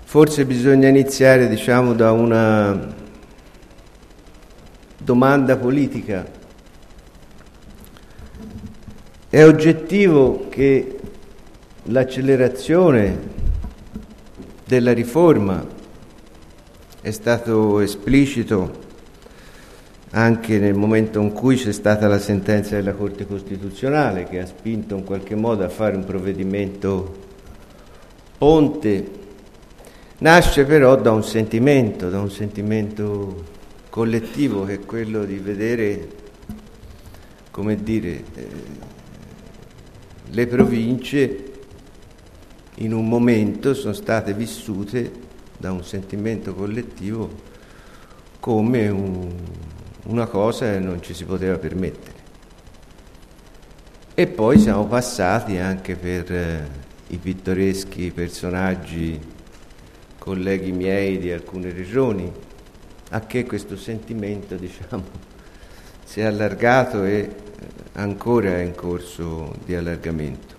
Forse bisogna iniziare, da una domanda politica. È oggettivo che l'accelerazione della riforma è stato esplicito anche nel momento in cui c'è stata la sentenza della Corte Costituzionale, che ha spinto in qualche modo a fare un provvedimento ponte. Nasce però da un sentimento collettivo, che è quello di vedere, le province in un momento sono state vissute da un sentimento collettivo come una cosa che non ci si poteva permettere. E poi siamo passati anche per i pittoreschi personaggi, colleghi miei di alcune regioni, a che questo sentimento, si è allargato e ancora è in corso di allargamento.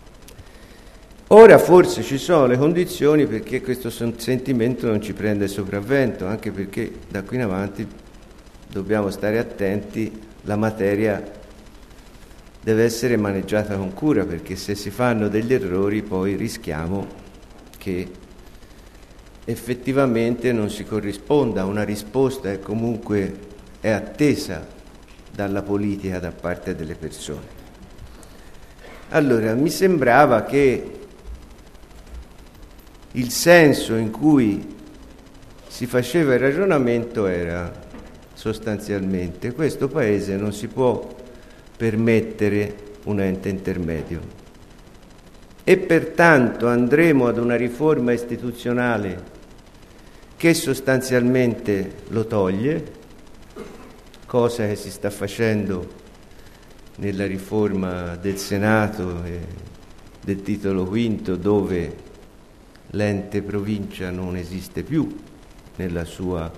Ora forse ci sono le condizioni perché questo sentimento non ci prende sopravvento, anche perché da qui in avanti dobbiamo stare attenti, la materia deve essere maneggiata con cura, perché se si fanno degli errori poi rischiamo che effettivamente non si corrisponda a una risposta che comunque è attesa dalla politica da parte delle persone. Allora, mi sembrava che il senso in cui si faceva il ragionamento era sostanzialmente: questo Paese non si può permettere un ente intermedio e pertanto andremo ad una riforma istituzionale che sostanzialmente lo toglie, cosa che si sta facendo nella riforma del Senato e del titolo V, dove l'ente provincia non esiste più nella sua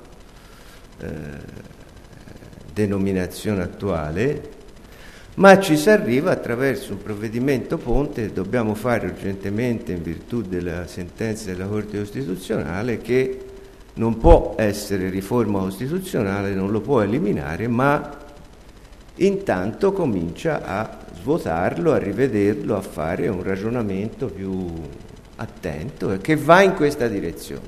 denominazione attuale, ma ci si arriva attraverso un provvedimento ponte che dobbiamo fare urgentemente in virtù della sentenza della Corte Costituzionale, che non può essere riforma costituzionale, non lo può eliminare, ma intanto comincia a svuotarlo, a rivederlo, a fare un ragionamento più attento che va in questa direzione.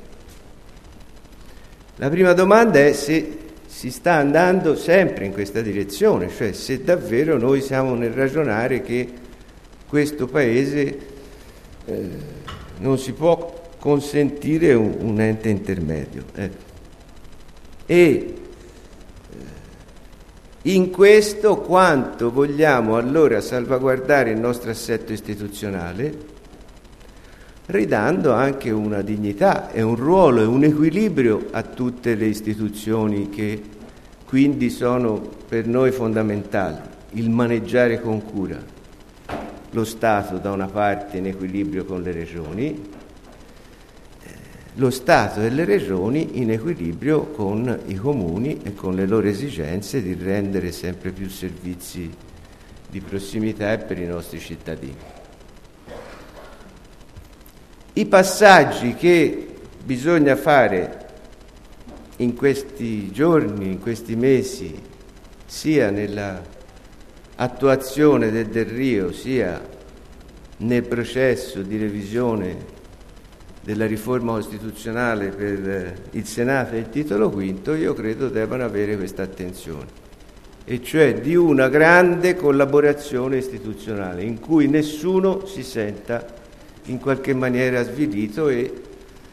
La prima domanda è se si sta andando sempre in questa direzione, cioè se davvero noi siamo nel ragionare che questo Paese non si può consentire un ente intermedio. E in questo quanto vogliamo allora salvaguardare il nostro assetto istituzionale, ridando anche una dignità e un ruolo e un equilibrio a tutte le istituzioni che quindi sono per noi fondamentali: il maneggiare con cura lo Stato da una parte in equilibrio con le regioni, lo Stato e le regioni in equilibrio con i comuni e con le loro esigenze di rendere sempre più servizi di prossimità per i nostri cittadini. I passaggi che bisogna fare in questi giorni, in questi mesi, sia nella attuazione del Delrio, sia nel processo di revisione della riforma costituzionale per il Senato e il titolo V, io credo debbano avere questa attenzione, e cioè di una grande collaborazione istituzionale in cui nessuno si senta in qualche maniera svilito e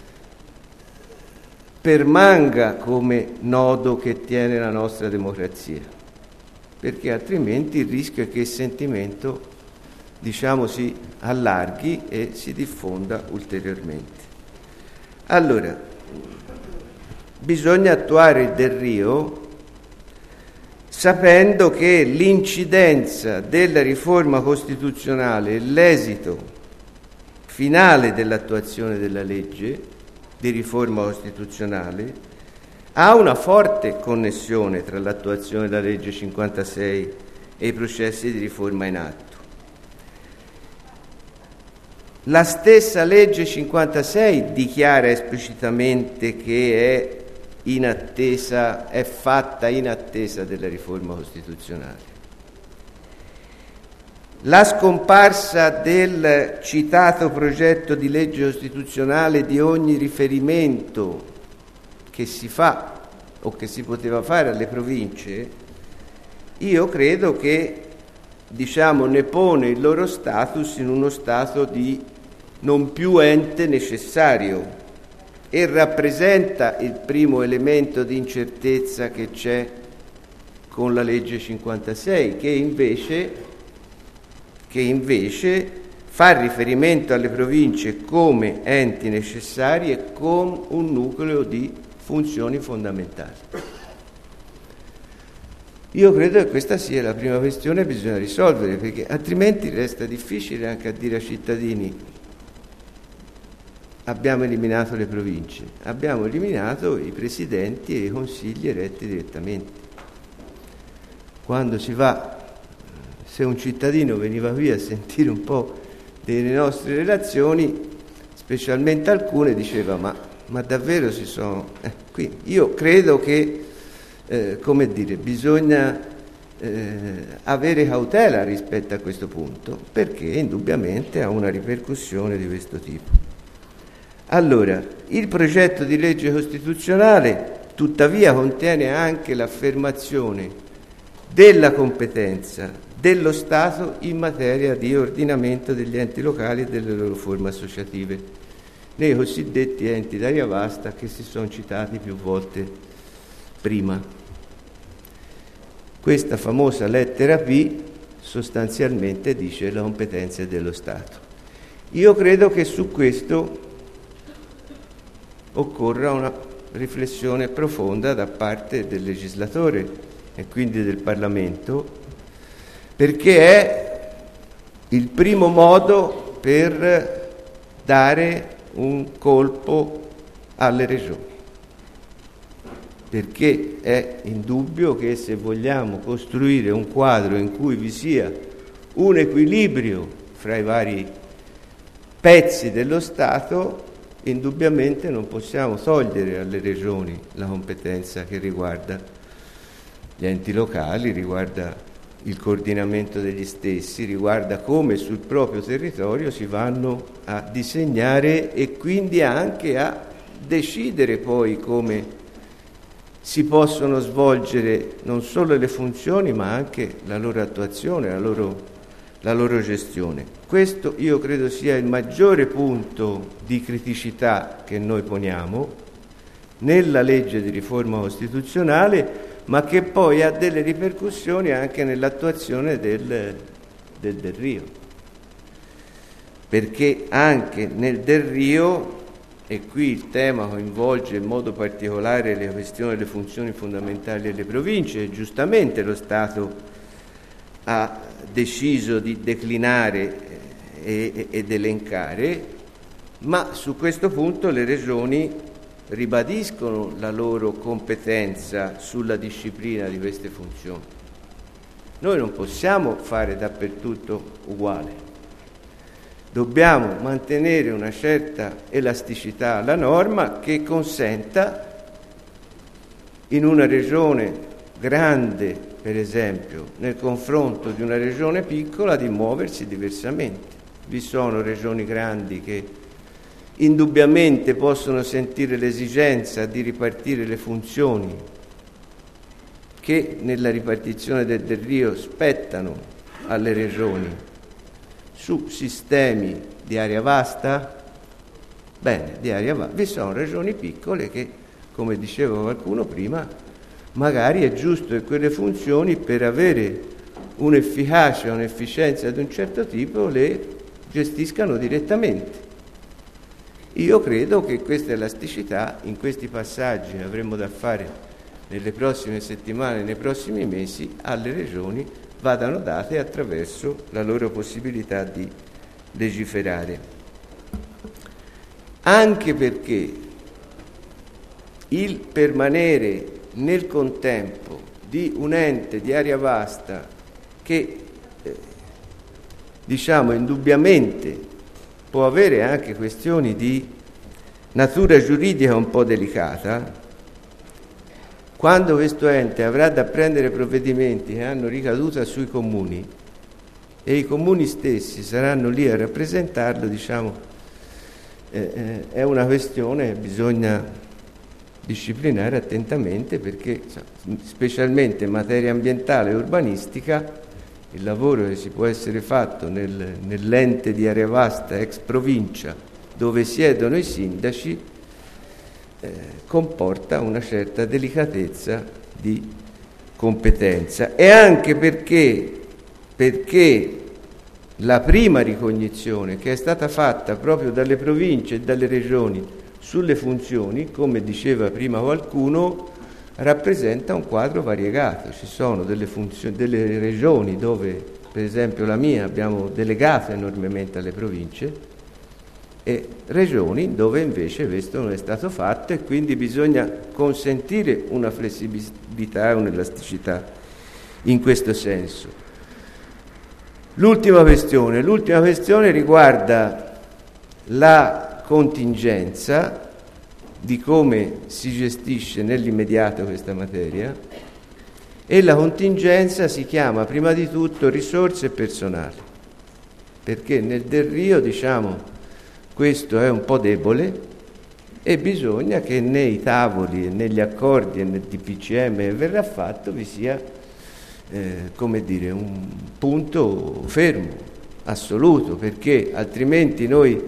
permanga come nodo che tiene la nostra democrazia, perché altrimenti il rischio è che il sentimento si allarghi e si diffonda ulteriormente. Allora, bisogna attuare il Delrio sapendo che l'incidenza della riforma costituzionale e l'esito finale dell'attuazione della legge di riforma costituzionale ha una forte connessione tra l'attuazione della legge 56 e i processi di riforma in atto. La stessa legge 56 dichiara esplicitamente che è fatta in attesa della riforma costituzionale. La scomparsa del citato progetto di legge costituzionale di ogni riferimento che si fa o che si poteva fare alle province, io credo che, ne pone il loro status in uno stato di non più ente necessario e rappresenta il primo elemento di incertezza che c'è con la legge 56, che invece fa riferimento alle province come enti necessari e con un nucleo di funzioni fondamentali. Io credo che questa sia la prima questione che bisogna risolvere, perché altrimenti resta difficile anche a dire ai cittadini: abbiamo eliminato le province, abbiamo eliminato i presidenti e i consigli eletti direttamente. Quando si va, se un cittadino veniva qui a sentire un po' delle nostre relazioni, specialmente alcune, diceva ma davvero si sono... qui. Io credo che bisogna avere cautela rispetto a questo punto, perché indubbiamente ha una ripercussione di questo tipo. Allora, il progetto di legge costituzionale tuttavia contiene anche l'affermazione della competenza dello Stato in materia di ordinamento degli enti locali e delle loro forme associative, nei cosiddetti enti d'aria vasta che si sono citati più volte prima. Questa famosa lettera P sostanzialmente dice la competenza dello Stato. Io credo che su questo occorra una riflessione profonda da parte del legislatore e quindi del Parlamento, perché è il primo modo per dare un colpo alle regioni, perché è indubbio che se vogliamo costruire un quadro in cui vi sia un equilibrio fra i vari pezzi dello Stato, indubbiamente non possiamo togliere alle regioni la competenza che riguarda gli enti locali, riguarda il coordinamento degli stessi, riguarda come sul proprio territorio si vanno a disegnare e quindi anche a decidere poi come si possono svolgere non solo le funzioni ma anche la loro attuazione, la loro gestione. Questo io credo sia il maggiore punto di criticità che noi poniamo nella legge di riforma costituzionale, ma che poi ha delle ripercussioni anche nell'attuazione del Del Rio. Perché anche nel Del Rio, e qui il tema coinvolge in modo particolare le questioni delle funzioni fondamentali delle province, e giustamente lo Stato ha deciso di declinare ed elencare, ma su questo punto le regioni ribadiscono la loro competenza sulla disciplina di queste funzioni. Noi non possiamo fare dappertutto uguale, dobbiamo mantenere una certa elasticità alla norma che consenta in una regione grande, per esempio, nel confronto di una regione piccola, di muoversi diversamente. Vi sono regioni grandi che indubbiamente possono sentire l'esigenza di ripartire le funzioni che nella ripartizione del Del Rio spettano alle regioni su sistemi di area vasta. Bene, di area vasta. Vi sono regioni piccole che, come diceva qualcuno prima, magari è giusto che quelle funzioni, per avere un'efficacia, un'efficienza di un certo tipo, le gestiscano direttamente. Io credo che questa elasticità, in questi passaggi che avremo da fare nelle prossime settimane, nei prossimi mesi, alle regioni vadano date attraverso la loro possibilità di legiferare. Anche perché il permanere nel contempo di un ente di area vasta che indubbiamente può avere anche questioni di natura giuridica un po' delicata. Quando questo ente avrà da prendere provvedimenti che hanno ricaduta sui comuni e i comuni stessi saranno lì a rappresentarlo, diciamo, è una questione che bisogna disciplinare attentamente, perché specialmente in materia ambientale e urbanistica il lavoro che si può essere fatto nell'ente di area vasta ex provincia dove siedono i sindaci comporta una certa delicatezza di competenza, e anche perché la prima ricognizione che è stata fatta proprio dalle province e dalle regioni sulle funzioni, come diceva prima qualcuno, rappresenta un quadro variegato. Ci sono delle regioni dove, per esempio la mia, abbiamo delegato enormemente alle province, e regioni dove invece questo non è stato fatto, e quindi bisogna consentire una flessibilità e un'elasticità in questo senso. L'ultima questione riguarda la contingenza, di come si gestisce nell'immediato questa materia, e la contingenza si chiama prima di tutto risorse e personale, perché nel Del Rio, diciamo, questo è un po' debole e bisogna che nei tavoli e negli accordi e nel DPCM che verrà fatto vi sia un punto fermo, assoluto, perché altrimenti noi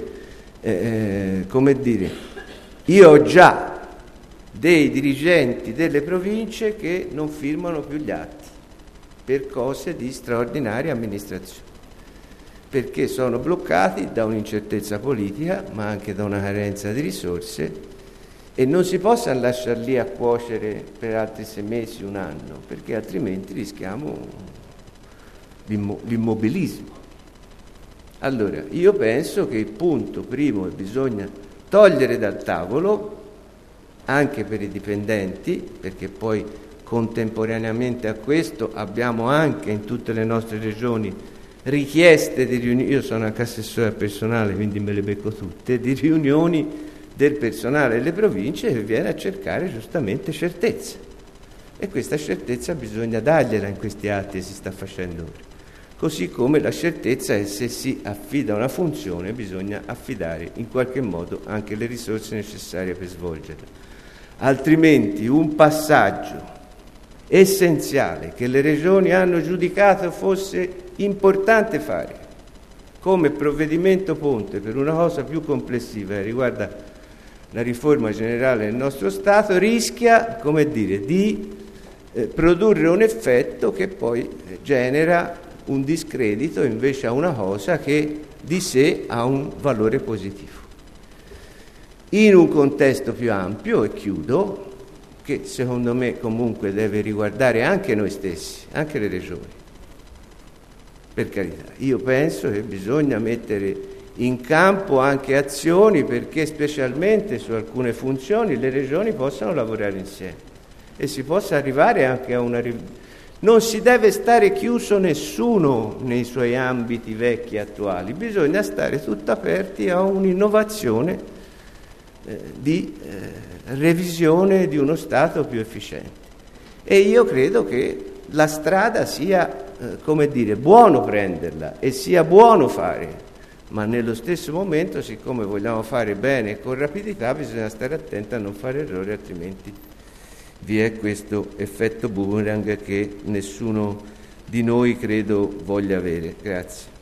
io ho già dei dirigenti delle province che non firmano più gli atti per cose di straordinaria amministrazione, perché sono bloccati da un'incertezza politica, ma anche da una carenza di risorse, e non si possono lasciar lì a cuocere per altri 6 mesi, un anno, perché altrimenti rischiamo l'immobilismo. Allora, io penso che il punto primo che bisogna togliere dal tavolo, anche per i dipendenti, perché poi contemporaneamente a questo abbiamo anche in tutte le nostre regioni richieste di riunioni, io sono anche assessore al personale, quindi me le becco tutte, di riunioni del personale delle province che viene a cercare giustamente certezza, e questa certezza bisogna dargliela in questi atti che si sta facendo ora, così come la certezza è se si affida una funzione bisogna affidare in qualche modo anche le risorse necessarie per svolgerla, altrimenti un passaggio essenziale che le regioni hanno giudicato fosse importante fare come provvedimento ponte per una cosa più complessiva che riguarda la riforma generale del nostro Stato, rischia, di produrre un effetto che poi genera un discredito invece a una cosa che di sé ha un valore positivo. In un contesto più ampio, e chiudo, che secondo me comunque deve riguardare anche noi stessi, anche le regioni, per carità, io penso che bisogna mettere in campo anche azioni perché specialmente su alcune funzioni le regioni possano lavorare insieme e si possa arrivare anche a una... Non si deve stare chiuso nessuno nei suoi ambiti vecchi e attuali, bisogna stare tutti aperti a un'innovazione di revisione di uno Stato più efficiente. E io credo che la strada sia, buono prenderla e sia buono fare, ma nello stesso momento, siccome vogliamo fare bene e con rapidità, bisogna stare attenti a non fare errori, altrimenti vi è questo effetto boomerang che nessuno di noi credo voglia avere. Grazie.